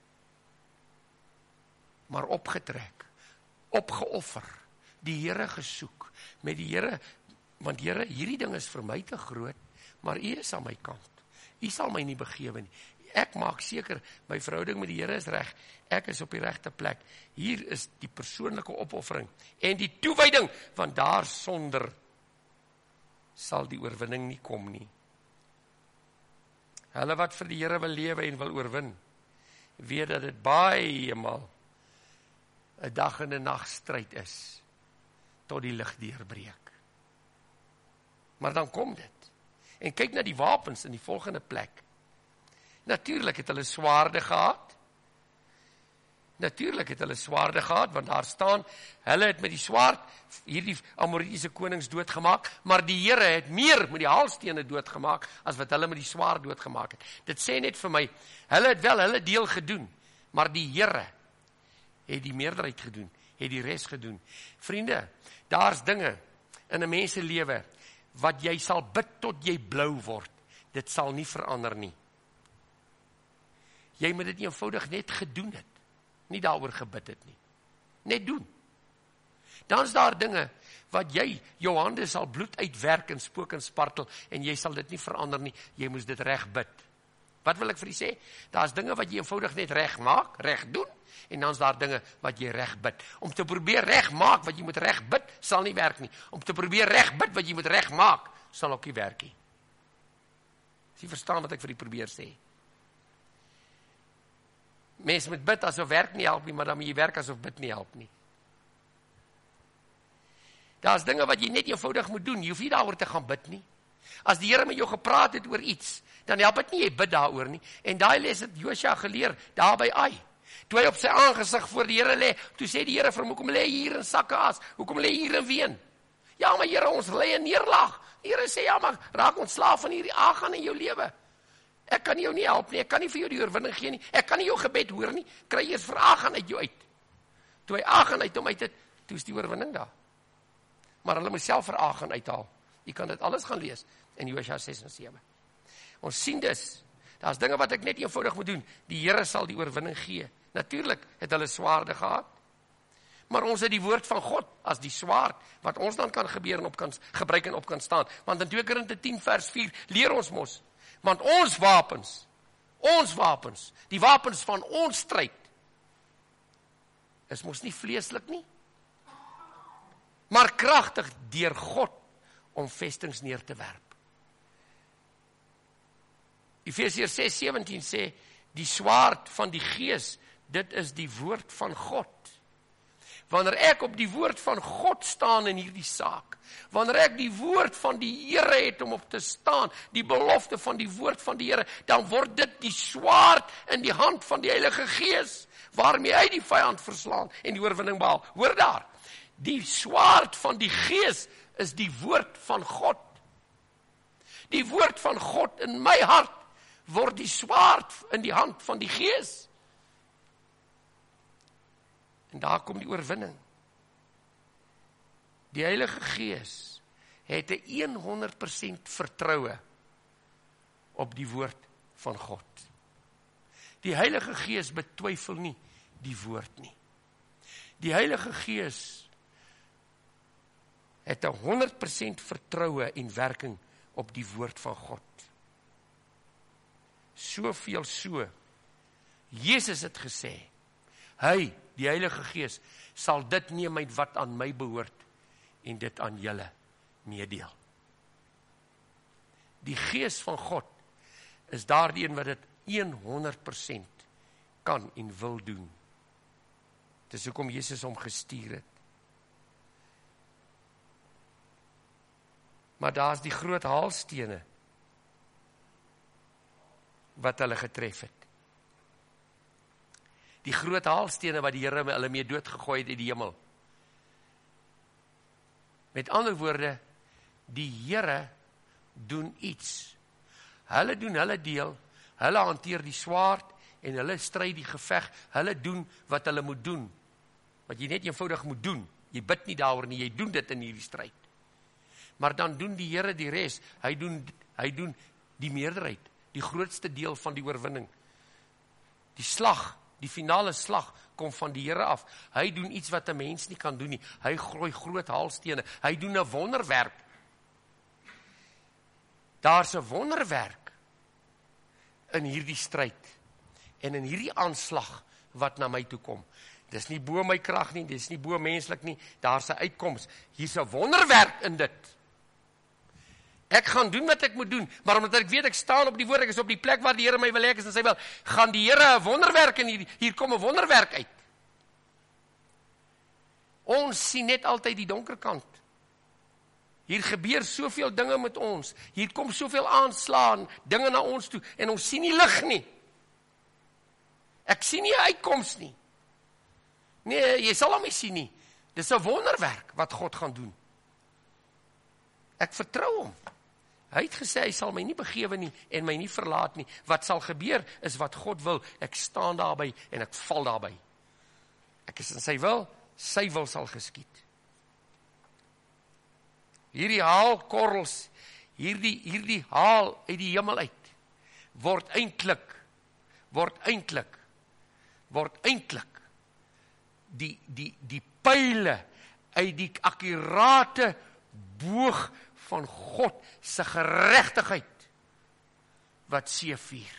Maar opgetrek, opgeoffer, die Here gesoek, met die Here, want Here, hierdie ding is vir my te groot, maar U is aan my kant. U sal my nie begewe nie. Ek maak seker, my verhouding met die Here is reg, ek is op die regte plek. Hier is die persoonlike opoffering, en die toewyding, want daar sonder sal die oorwinning nie kom nie. Hulle wat vir die Here wil lewe en wil oorwin, weet dat dit baie maal 'n dag en 'n nag stryd is, tot die lig deurbreek. Maar dan kom dit. En kyk na die wapens in die volgende plek. Natuurlik het hulle swaarde gehad. Natuurlik het hulle swaarde gehad, want daar staan, hulle het met die swaard hierdie Amoritiese konings doodgemaak, maar die Here het meer met die haalstene doodgemaak, as wat hulle met die swaard doodgemaak het. Dit sê net vir my, hulle het wel hulle deel gedoen, maar die Here het die meerderheid gedoen, het die res gedoen. Vriende, daar's dinge in 'n mens se lewe, wat jy sal bid tot jy blou word, dit sal nie verander nie. Jy moet dit eenvoudig net gedoen het, nie daaroor gebid het nie. Net doen. Dan is daar dinge, wat jy, jou hande sal bloed uitwerk en spook en spartel, en jy sal dit nie verander nie, jy moes dit reg bid. Wat wil ek vir jy sê? Daar is dinge wat jy eenvoudig net reg maak, reg doen, en dan is daar dinge wat jy reg bid. Om te probeer reg maak wat jy moet reg bid, sal nie werk nie. Om te probeer reg bid wat jy moet reg maak, sal ook nie werk nie. As jy verstaan wat ek vir jy probeer sê. Mens moet bid asof werk nie help nie, maar dan moet jy werk asof bid nie help nie. Daar is dinge wat jy net eenvoudig moet doen, jy hoef nie daaroor te gaan bid nie. As die Here met jou gepraat het oor iets, dan help dit nie, jy bid daaroor nie. En daai les het Josua geleer, daar by Ai. Toe hy op sy aangesig voor die Here lê, toe sê die Here vir hom, hoekom lê hier in sakke as? Hoekom lê hier in ween? Ja, maar Here, ons lê in neerlag. Die Here sê, ja, maar raak ontslaaf van hierdie aangaan in jou lewe. Ek kan jou nie help nie, ek kan nie vir jou die oorwinning gee nie, ek kan nie jou gebed hoor nie, kry eers vir aangaan uit jou uit. Toe hy aangaan uit hom uit het, toe is die oorwinning daar. Maar hulle moet self vir aangaan uithaal. Jy kan dit alles gaan lees in Josua ses en sewe. Ons sien dus, daar is dinge wat ek net eenvoudig moet doen, die Here sal die oorwinning gee. Natuurlik het hulle swaarde gehad, maar ons het die woord van God as die swaard, wat ons dan kan gebeur en op kan, gebruik en op kan staan. Want in twee Korinte tien vers vier leer ons mos, want ons wapens, ons wapens, die wapens van ons stryd, is mos nie vleeslik nie, maar kragtig deur God, om vestings neer te werp. Efesiërs ses sewentien sê, die swaard van die gees, dit is die woord van God. Wanneer ek op die woord van God staan in hierdie saak, wanneer ek die woord van die Here het om op te staan, die belofte van die woord van die Here, dan word dit die swaard in die hand van die Heilige Gees, waarmee hy die vyand verslaan en die oorwinning behaal. Hoor daar, die swaard van die Gees is die woord van God. Die woord van God in my hart word die swaard in die hand van die Gees. En daar kom die oorwinning. Die Heilige Gees het 'n honderd persent vertroue op die woord van God. Die Heilige Gees betwyfel nie die woord nie. Die Heilige Gees het 'n honderd persent vertroue en werking op die woord van God. Soveel so, Jesus het gesê, hy, die Heilige Gees, sal dit neem uit wat aan my behoort, en dit aan julle meedeel. Die Gees van God, is daar die een wat dit honderd persent kan en wil doen. Dis hoekom Jesus hom gestuur het. Maar daar is die groot haalstene. wat hulle getref het. Die groot haalstene wat die Here hulle mee doodgegooi het uit die hemel. Met ander woorde, die Here doen iets. Hulle doen hulle deel, hulle hanteer die swaard en hulle stry die geveg, hulle doen wat hulle moet doen. Wat jy net eenvoudig moet doen. Jy bid nie daaroor nie, jy doen dit in hierdie stryd. Maar dan doen die Here die res. Hy doen hy doen die meerderheid, die grootste deel van die oorwinning. Die slag, die finale slag kom van die Here af. Hy doen iets wat 'n mens nie kan doen nie. Hy gooi groot haalstene. Hy doen 'n wonderwerk. Daar's 'n wonderwerk in hierdie stryd en in hierdie aanslag wat na my toe kom. Dis nie bo my krag nie, dis nie bo menslik nie, daar's 'n uitkoms. Hier's 'n wonderwerk in dit. Ek gaan doen wat ek moet doen, maar omdat ek weet ek staan op die woord, ek is op die plek waar die Here my wil hê ek is en sy wil, gaan die Here 'n wonderwerk in hier, hier kom 'n wonderwerk uit. Ons sien net altyd die donker kant. Hier gebeur soveel dinge met ons. Hier kom soveel aanslaan, dinge na ons toe en ons sien nie lig nie. Ek sien nie 'n uitkoms nie. Nee, jy sal hom nie sien nie. Dis 'n wonderwerk wat God gaan doen. Ek vertrou hom. Hy het gesê hy sal my nie begewe nie en my nie verlaat nie. Wat sal gebeur is wat God wil. Ek staan daarby en ek val daarby. Ek is in sy wil, sy wil sal geskied. Hierdie haalkorrels, hierdie hierdie haal uit die hemel uit word eintlik word eintlik word eintlik die die die pile uit die akkurate boog van God se geregtigheid wat seëvier.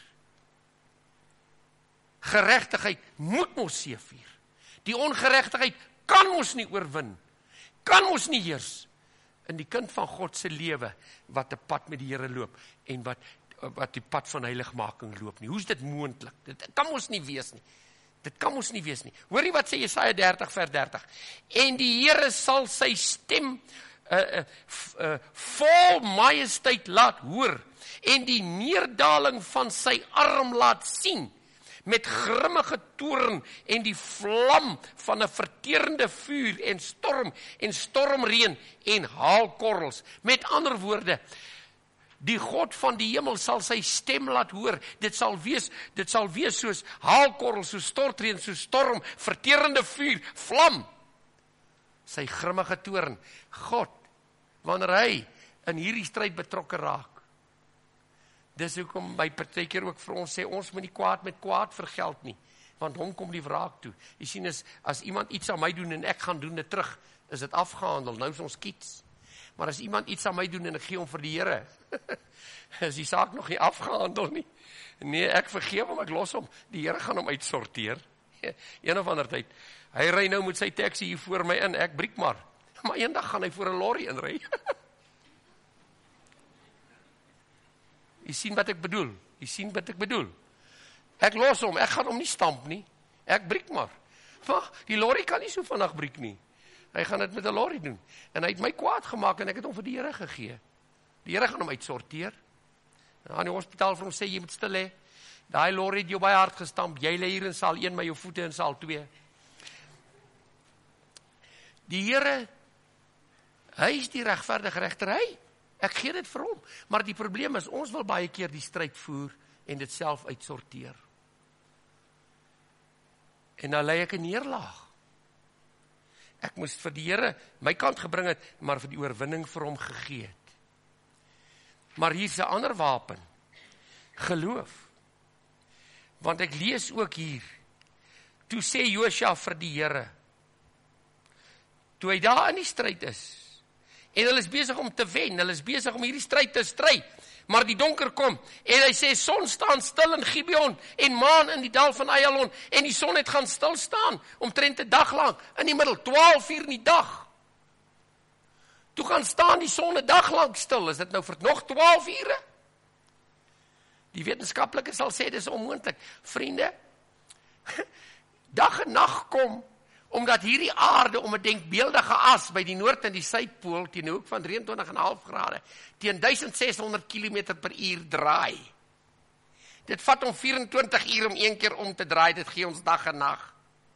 Geregtigheid moet ons seëvier. Die ongeregtigheid kan ons nie oorwin. Kan ons nie heers in die kind van God se lewe wat 'n pad met die Here loop en wat wat die pad van heiligmaking loop nie. Hoe is dit moontlik? Dit kan ons nie wees nie. Dit kan ons nie wees nie. Hoor jy wat sê Jesaja dertig vers dertig? En die Here sal sy stem uh, uh, uh, vol majesteit laat hoor en die neerdaling van sy arm laat sien met grimmige toorn en die vlam van 'n verterende vuur en storm en stormreën en haalkorrels. Met ander woorde, die God van die hemel sal sy stem laat hoor. Dit sal wees, dit sal wees soos haalkorrels, soos stortreën, soos storm, verterende vuur, vlam. Sy grimmige toorn. God, wanneer hy in hierdie stryd betrokke raak. Dis hoekom my partykeer ook vir ons sê, ons moet nie kwaad met kwaad vergeld nie, want hom kom die wraak toe. Jy sien, as, as iemand iets aan my doen en ek gaan doen dit terug, is dit afgehandel, nou is ons kiets. Maar as iemand iets aan my doen en ek gee hom vir die Here, is die saak nog nie afgehandel nie. Nee, ek vergeef hom, ek los hom, die Here gaan hom uitsorteer. Een of ander tyd, hy ry nou met sy taxi hier voor my in, ek briek maar, maar eendag gaan hy voor 'n lorry inry. Jy sien wat ek bedoel, jy sien wat ek bedoel. Ek los hom, ek gaan hom nie stamp nie, ek briek maar. Maar die lorry kan nie so vinnig briek nie. Hy gaan dit met 'n lorry doen. En hy het my kwaad gemaak en ek het hom vir die Here gegee. Die Here gaan hom uitsorteer. En aan die hospitaal vir hom sê, jy moet stil hê. Daai lorry het jou baie hard gestamp. Jy lê hier in saal een, maar jou voete in saal twee. Die Here, hy is die regverdige regter, hy. Ek gee dit vir hom. Maar die probleem is, ons wil baie keer die stryd voer en dit self uitsorteer. En nou lei ek 'n neerlaag. Ek moes vir die Here my kant gebring het, maar vir die oorwinning vir hom gegee het. Maar hier's 'n ander wapen. Geloof. Want ek lees ook hier, toe sê Josua vir die Here, toe hy daar in die stryd is, en hulle is besig om te wen, hulle is besig om hierdie stryd te stry, maar die donker kom, en hy sê, son staan stil in Gibeon, en maan in die dal van Ayalon, en die son het gaan stil staan, omtrent 'n dag lang, in die middel, twaalf uur in die dag. Toe gaan staan die son 'n dag lang stil, is dit nou vir nog twaalf ure? Die wetenskaplikes sal sê, dit is onmoontlik. Vriende, dag en nag kom, omdat hierdie aarde om 'n denkbeeldige as by die noord en die suidpool teen 'n hoek van drieëntwintig komma vyf grade teen duisend ses honderd kilometer per uur draai. Dit vat om vyf en twintig uur om een keer om te draai, dit gee ons dag en nag.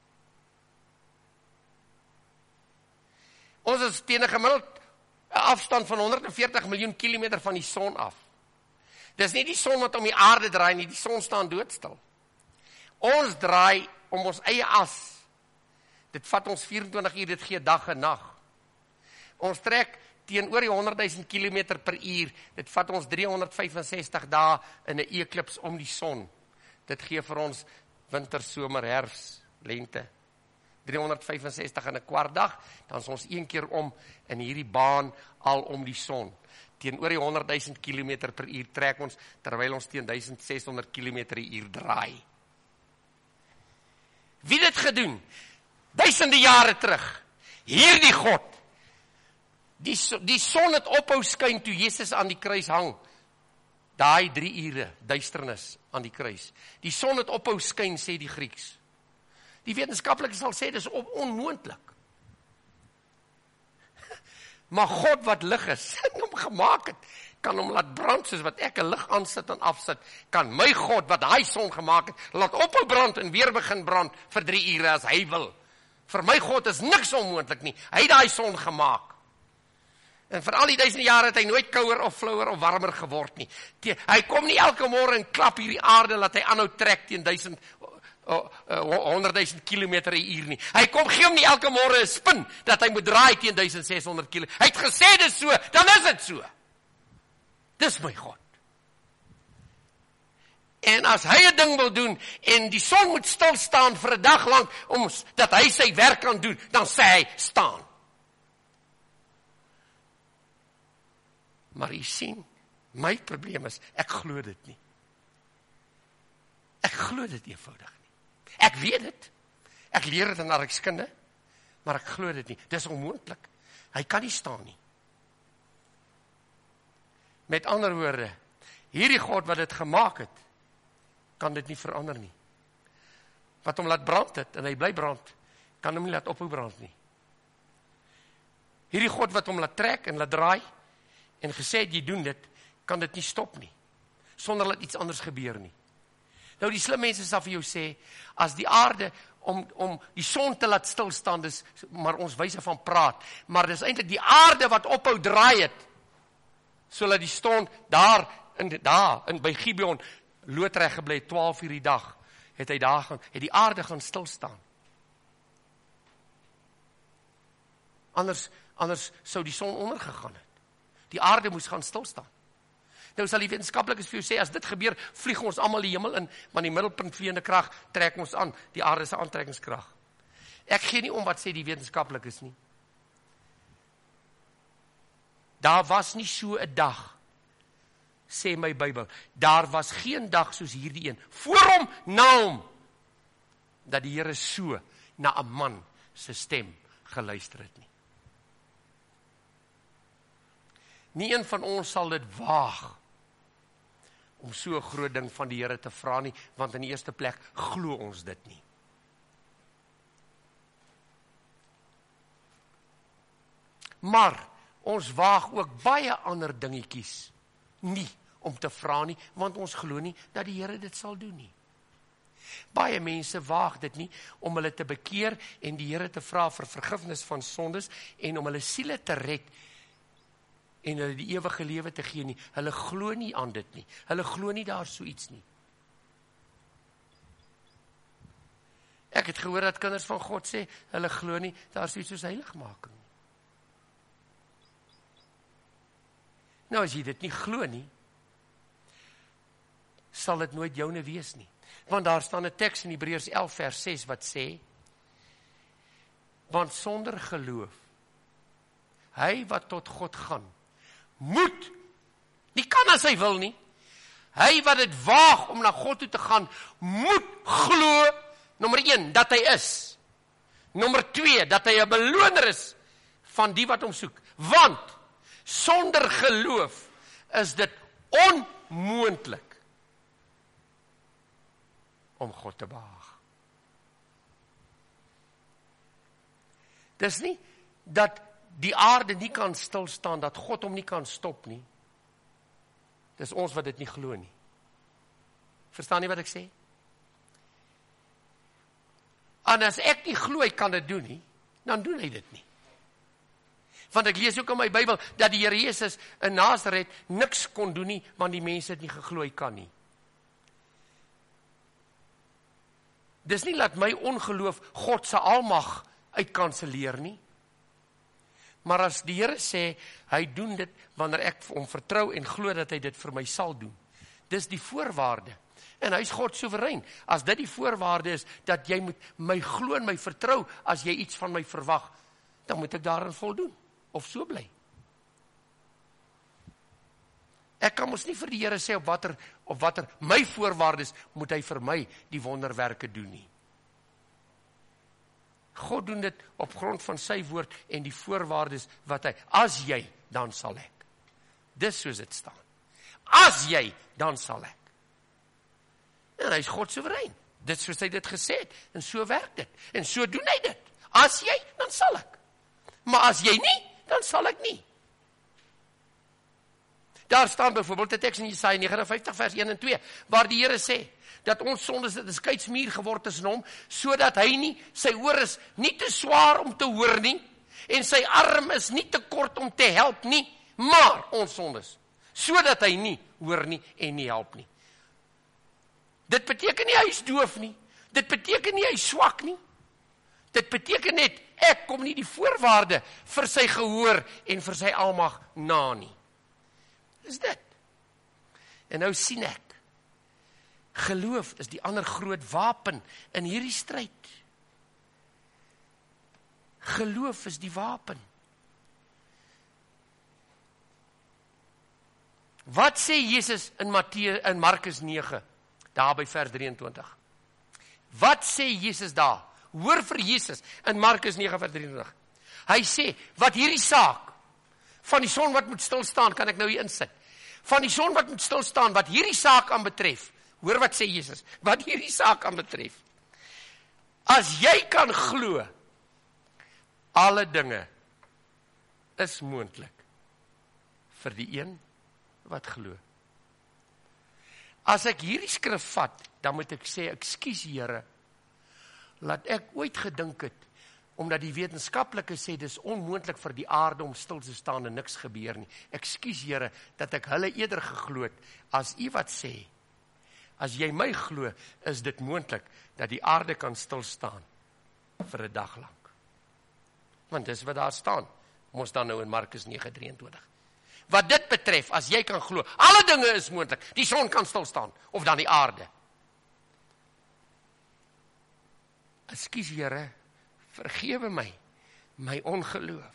Ons is teen 'n gemiddeld afstand van honderd en veertig miljoen kilometer van die son af. Dis nie die son wat om die aarde draai nie, die son staan doodstil. Ons draai om ons eie as. Dit vat ons vyf en twintig uur, dit gee dag en nag. Ons trek teenoor die honderd duisend kilometer per uur, dit vat ons driehonderd vyf en sestig dae in 'n eklips om die son. Dit gee vir ons winter, somer, herfs, lente. driehonderd vyf en sestig in 'n kwart dag, dan is ons een keer om in hierdie baan al om die son. Teenoor die honderd duisend kilometer per uur trek ons, terwyl ons teen duisend ses honderd kilometer per uur draai. Wie het dit gedoen? Duisende jare terug. Hierdie God. Die, die son het ophou skyn toe Jesus aan die kruis hang. Daai drie ure duisternis aan die kruis. Die son het ophou skyn, sê die Grieks. Die wetenskaplikes sal sê, dis onmoontlik. Maar God wat lig is, hom gemaak het, kan hom laat brand, soos wat ek 'n lig aansit en afsit, kan my God, wat daai son gemaak het, laat ophou brand en weer begin brand vir drie ure as hy wil. Vir my God is niks onmoontlik nie. Hy het daai son gemaak. En vir al die duisende jare het hy nooit kouer of flouer of warmer geword nie. Hy kom nie elke môre en klap hierdie aarde, laat hy aanhou trek teen duisend honderdduisend kilometer per uur nie. Hy kom gee hom nie elke môre 'n spin, dat hy moet draai teen duisend ses honderd kilometer. Hy het gesê dis so, dan is dit so. Dis my God. En as hy 'n ding wil doen, en die son moet stil staan vir 'n dag lank, om dat hy sy werk kan doen, dan sê hy, staan. Maar jy sien, my probleem is, ek glo dit nie. Ek glo dit eenvoudig nie. Ek weet dit. Ek leer dit in aardrykskunde, maar ek glo dit nie. Dis onmoontlik. Hy kan nie staan nie. Met ander woorde, hierdie God wat dit gemaak het, kan dit nie verander nie. Wat hom laat brand het, en hy bly brand, kan hom nie laat ophou brand nie. Hierdie God wat hom laat trek en laat draai, en gesê het, jy doen dit, kan dit nie stop nie, sonder dat iets anders gebeur nie. Nou die slim mense sal vir jou sê, as die aarde, om, om die son te laat stilstaan, dis maar ons wyse van praat, maar dis eintlik die aarde wat ophou draai het, so dat die son daar, in, daar, in, by Gibeon, loodreg gebly, twaalf uur die dag, het hy daar gaan, het die aarde gaan stilstaan. Anders, anders sou die son ondergegaan het. Die aarde moes gaan stilstaan. Nou sal die wetenskaplikes vir jou sê, as dit gebeur, vlieg ons almal die hemel in, maar die middelpunt vleiende krag trek ons aan, die aarde se aantrekkingskrag. Ek gee nie om wat sê die wetenskaplikes nie. Daar was nie so 'n dag, sê my Bybel, daar was geen dag soos hierdie een, voor hom, na hom, dat die Here so na 'n man se stem geluister het nie. Nie een van ons sal dit waag, om so 'n groot ding van die Here te vra nie, want in die eerste plek glo ons dit nie. Maar, ons waag ook baie ander dingetjies, nie om te vra nie, want ons glo nie, dat die Here dit sal doen nie. Baie mense waag dit nie, om hulle te bekeer, en die Here te vra vir vergifnis van sondes, en om hulle siele te red, en hulle die ewige lewe te gee nie. Hulle glo nie aan dit nie. Hulle glo nie daar so iets nie. Ek het gehoor dat kinders van God sê, hulle glo nie, daar is iets soos heiligmaking. Nou as jy dit nie glo nie, sal dit nooit joune wees nie. Want daar staan 'n teks in Hebreërs elf vers ses wat sê, want sonder geloof, hy wat tot God gaan, moet, nie kan as hy wil nie, hy wat het waag om na God toe te gaan, moet glo, nommer een, dat hy is, nommer twee, dat hy 'n beloner is, van die wat hom soek, want, sonder geloof, is dit onmoontlik, om God te behaag. Dis nie, dat die aarde nie kan stilstaan, dat God hom nie kan stop nie. Dis ons wat dit nie glo nie. Verstaan jy wat ek sê? En as ek nie glo hy kan dit doen nie, dan doen hy dit nie. Want ek lees ook in my Bybel, dat die Here Jesus in Nasaret niks kon doen nie, want die mense het nie geglo hy kan nie. Dis nie laat my ongeloof God se almag uitkanseleer nie. Maar as die Here sê, hy doen dit wanneer ek hom vertrou en glo dat hy dit vir my sal doen. Dis die voorwaarde. En hy is God soewerein. As dit die voorwaarde is, dat jy moet my glo en my vertrou, as jy iets van my verwag, dan moet ek daarin voldoen. Of so bly. Ek kan mos nie vir die Here sê op watter, op watter my voorwaardes moet hy vir my die wonderwerke doen nie. God doen dit op grond van sy woord en die voorwaardes wat hy, as jy, dan sal ek. Dis soos dit staan. As jy, dan sal ek. En hy is God soewerein. Dit soos hy dit gesê het. En so werk dit. En so doen hy dit. As jy, dan sal ek. Maar as jy nie, dan sal ek nie. Daar staan byvoorbeeld 'n teks in Jesaja vyf nege vers een en twee, waar die Here sê, dat ons sondes 'n skeidsmuur geword tussen hom, sodat hy nie, sy oor is nie te swaar om te hoor nie, en sy arm is nie te kort om te help nie, maar ons sondes, sodat hy nie hoor nie en nie help nie. Dit beteken nie hy is doof nie, dit beteken nie hy is swak nie, dit beteken net, ek kom nie die voorwaarde vir sy gehoor en vir sy almag na nie. Is dit. En nou sien ek, geloof is die ander groot wapen in hierdie stryd. Geloof is die wapen. Wat sê Jesus in Matteus, in Markus nege, daar by vers drieëntwintig? Wat sê Jesus daar? Hoor vir Jesus in Markus nege vers drieëntwintig. Hy sê, wat hierdie saak, van die son wat moet stilstaan, kan ek nou hier insit. Van die son wat moet stilstaan, wat hierdie saak aan betref. Hoor wat sê Jesus, wat hierdie saak aan betref. As jy kan glo, alle dinge is moontlik vir die een wat glo. As ek hierdie skrif vat, dan moet ek sê, ekskuus Here, laat ek ooit gedink het, omdat die wetenskaplike sê, dis onmoontlik vir die aarde om stil te staan en niks gebeur nie. Ekskuus Here, dat ek hulle eerder geglo het, as U wat sê, as jy my glo, is dit moontlik, dat die aarde kan stil staan, vir 'n dag lank. Want dis wat daar staan, ons dan nou in Markus nege drieëntwintig. Wat dit betref, as jy kan glo, alle dinge is moontlik, die son kan stil staan, of dan die aarde. Ekskuus Here, vergewe my, my ongeloof.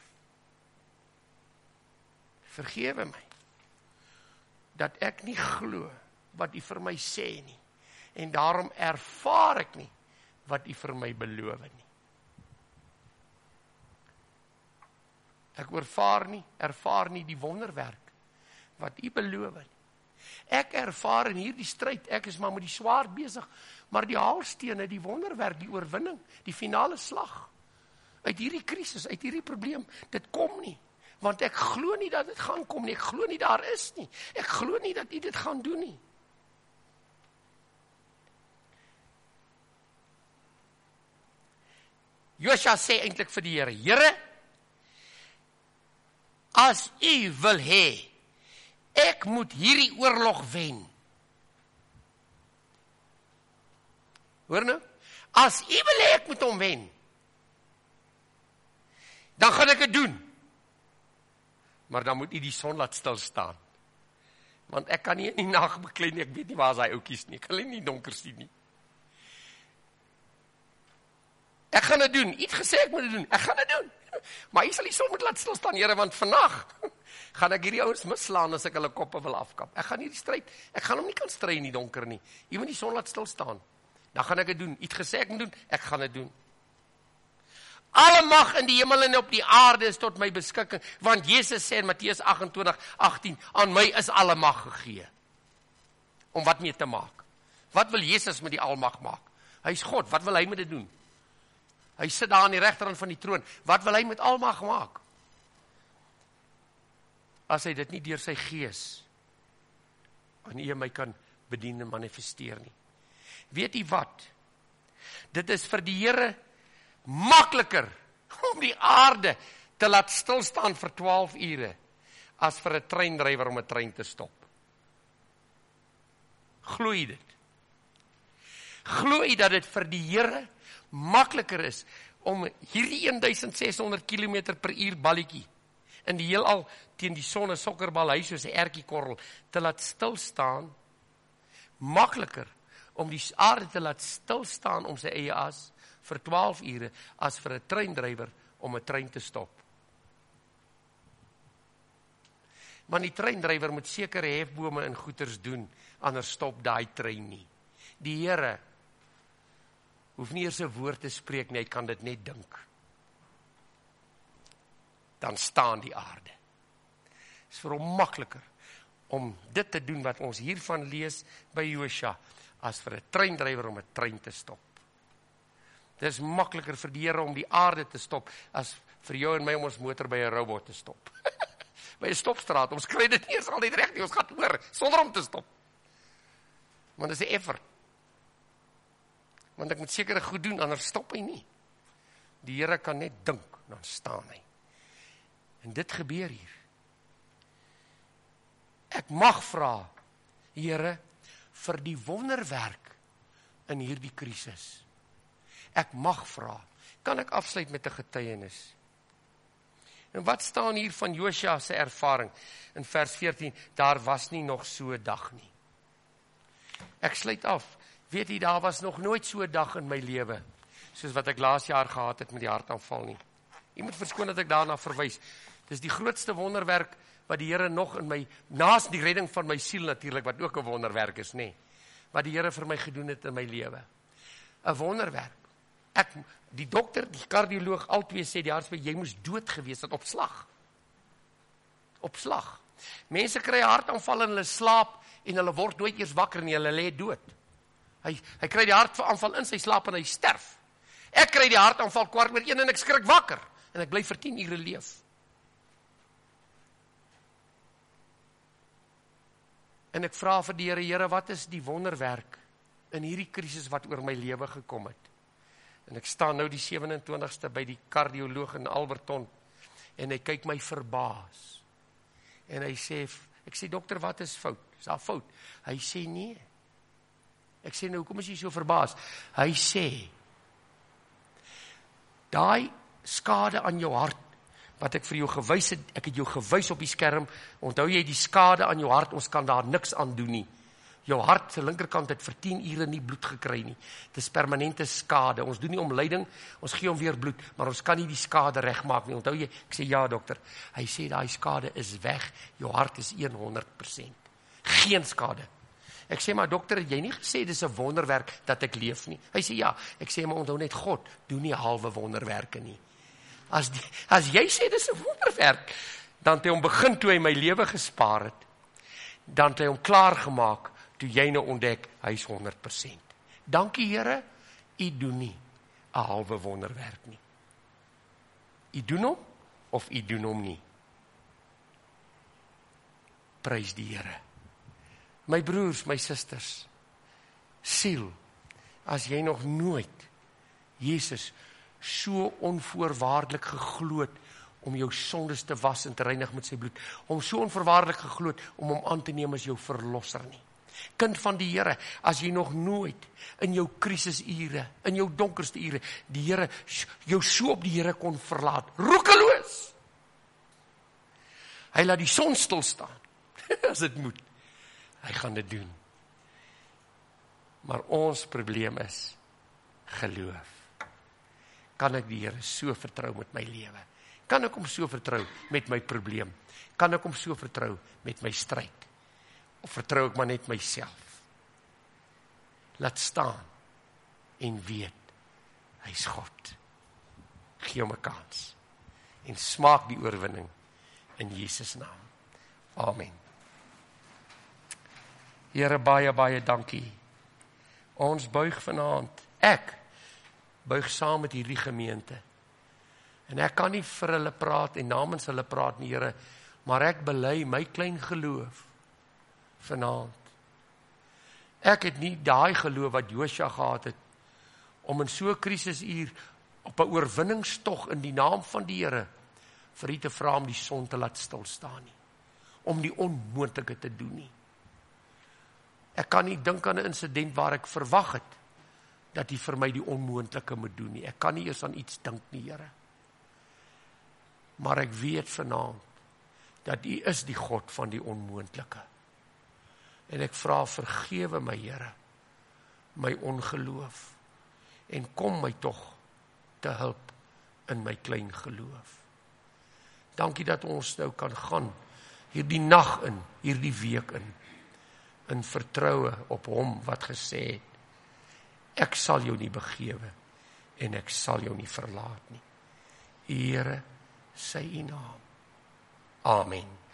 Vergewe my, dat ek nie glo, wat U vir my sê nie, en daarom ervaar ek nie, wat U vir my beloof nie. Ek ervaar nie, ervaar nie die wonderwerk, wat U beloof nie. Ek ervaar in hierdie stryd, ek is maar met die swaard besig, maar die haalstene, die wonderwerk, die oorwinning, die finale slag, uit hierdie krisis, uit hierdie probleem, dit kom nie, want ek glo nie dat dit gaan kom nie, ek glo nie daar is nie, ek glo nie dat U dit gaan doen nie. Josua sê eintlik vir die Here, Here, as U wil hê, ek moet hierdie oorlog wen. Hoor nou? As U wil hê, ek moet hom wen, dan gaan ek dit doen. Maar dan moet U die son laat stil staan. Want ek kan nie in die nag beklei nie, ek weet nie waar is hy oukies nie, ek kan nie donker sien nie. Ek gaan dit doen, U het gesê ek moet dit doen, ek gaan dit doen. Maar U sal die son moet laat stil staan, Here, want vandag gaan ek hierdie ouens misslaan as ek hulle koppe wil afkap. Ek gaan hierdie stryd, ek gaan hom nie kan stry in die donker nie. U moet die son laat stil staan. Dan gaan ek dit doen. U het gesê ek moet doen, ek gaan dit doen. Alle mag in die hemel en op die aarde is tot my beskikking, want Jesus sê in Matteus agt-en-twintig agtien, aan my is alle mag gegee. Om wat mee te maak? Wat wil Jesus met die almag maak? Hy is God, wat wil hy met dit doen? Hy sit daar aan die regterkant van die troon, wat wil hy met almag maak? As hy dit nie deur sy gees aan U en my kan bedien en manifesteer nie. Weet jy wat? Dit is vir die Here makliker om die aarde te laat stilstaan vir twaalf ure, as vir 'n treindrywer om 'n trein te stop. Glo jy dit? Glo jy dat dit vir die Here makliker is om hierdie duisend ses honderd kilometer per uur balletjie in die heelal teen die son 'n sokkerbal, hy soos 'n ertjiekorrel, te laat stilstaan, makliker om die aarde te laat stilstaan om sy eie as vir twaalf ure, as vir 'n treindrywer om 'n trein te stop. Want die treindrywer moet sekere hefbome en goeders doen, anders stop daai trein nie. Die Here hoef nie eers 'n woord te spreek nie, hy kan dit net dink. Dan staan die aarde. Dit is vir hom makliker om dit te doen wat ons hiervan lees by Josua, as vir 'n treindrywer om 'n trein te stop. Dit is makliker vir die Here om die aarde te stop, as vir jou en my om ons motor by 'n robot te stop. By 'n stopstraat, ons kry dit nie eens altyd reg nie, ons gaan oor, sonder om te stop. Want dit is 'n effort. Want ek moet sekere goed doen, anders stop hy nie. Die Here kan net dink, dan staan hy. En dit gebeur hier. Ek mag vra, Here, vir die wonderwerk in hierdie krisis. Ek mag vra, kan ek afsluit met 'n getuienis? En wat staan hier van Josua se ervaring in vers veertien? Daar was nie nog so 'n dag nie. Ek sluit af. Weet jy, daar was nog nooit so 'n dag in my lewe, soos wat ek laas jaar gehad het met die hartaanval nie. Jy moet verskoon dat ek daarna verwys. Dis die grootste wonderwerk wat die Here nog in my, naas die redding van my siel natuurlik, wat ook 'n wonderwerk is, nê, wat die Here vir my gedoen het in my lewe. 'n Wonderwerk. Ek, die dokter, die kardioloog, albei sê die hartspesialis, jy moes dood gewees het op slag. Op slag. Mense kry 'n hartaanval in hulle slaap en hulle word nooit eers wakker nie, hulle lê dood. Hy, hy kry die hartaanval in sy slaap en hy sterf. Ek kry die hartaanval kwart oor een en ek skrik wakker. En ek bly vir tien ure leef. En ek vra vir die Here, Here, wat is die wonderwerk in hierdie krisis wat oor my lewe gekom het? En ek staan nou die sewe en twintigste by die kardioloog in Alberton. En hy kyk my verbaas. En hy sê, ek sê, dokter, wat is fout? Is daar fout? Hy sê, nee. Ek sê, nou, hoekom is jy so verbaas? Hy sê, daai skade aan jou hart, wat ek vir jou gewys het, ek het jou gewys op die skerm, onthou jy die skade aan jou hart, ons kan daar niks aan doen nie. Jou hart, se linkerkant het vir tien ure nie bloed gekry nie. Dit is permanente skade. Ons doen nie omleiding, ons gee hom weer bloed, maar ons kan nie die skade regmaak nie. Onthou jy? Ek sê, ja, dokter. Hy sê, daai skade is weg. Jou hart is honderd persent. Geen skade. Ek sê, maar dokter, het jy nie gesê, dis 'n wonderwerk dat ek leef nie? Hy sê, ja. Ek sê, maar onthou net, God doen nie halwe wonderwerke nie. As, die, as jy sê, dis 'n wonderwerk, dan het hy hom begin toe hy my lewe gespaar het. Dan het hy hom klaar gemaak, toe jy nou ontdek, hy is honderd persent. Dankie, Here, u doen nie 'n halwe wonderwerk nie. U doen hom, of u doen hom nie. Prys die Here. My broers, my susters, siel, as jy nog nooit Jesus so onvoorwaardelik geglo het om jou sondes te was en te reinig met sy bloed, om so onvoorwaardelik geglo het om hom aan te neem as jou verlosser nie. Kind van die Here, as jy nog nooit in jou krisisure, in jou donkerste ure, die Here, jou so op die Here kon verlaat, roekeloos. Hy laat die son stil staan, as dit moet. Hy gaan dit doen. Maar ons probleem is geloof. Kan ek die Here so vertrou met my lewe? Kan ek hom so vertrou met my probleem? Kan ek hom so vertrou met my stryd? Of vertrou ek maar net myself? Laat staan en weet, hy's God. Gee hom 'n kans. En smaak die oorwinning in Jesus naam. Amen. Here, baie, baie dankie. Ons buig vanaand. Ek buig saam met hierdie gemeente. En ek kan nie vir hulle praat en namens hulle praat nie, Here, maar ek bely my klein geloof vanaand. Ek het nie daai geloof wat Josua gehad het, om in so 'n krisisuur op 'n oorwinningstog in die naam van die Here vir U te vra om die son te laat stil staan nie, om die onmoontlike te doen nie. Ek kan nie dink aan 'n insident waar ek verwag het dat U vir my die onmoontlike moet doen nie. Ek kan nie eers aan iets dink nie, Here. Maar ek weet vanaand dat U is die God van die onmoontlike. En ek vra vergewe my, Here, my ongeloof, en kom my tog te hulp in my klein geloof. Dankie dat ons nou kan gaan, hierdie nag in, hierdie week in, in vertroue op Hom wat gesê het, ek sal jou nie begewe, en ek sal jou nie verlaat nie. Here, sy U naam. Amen.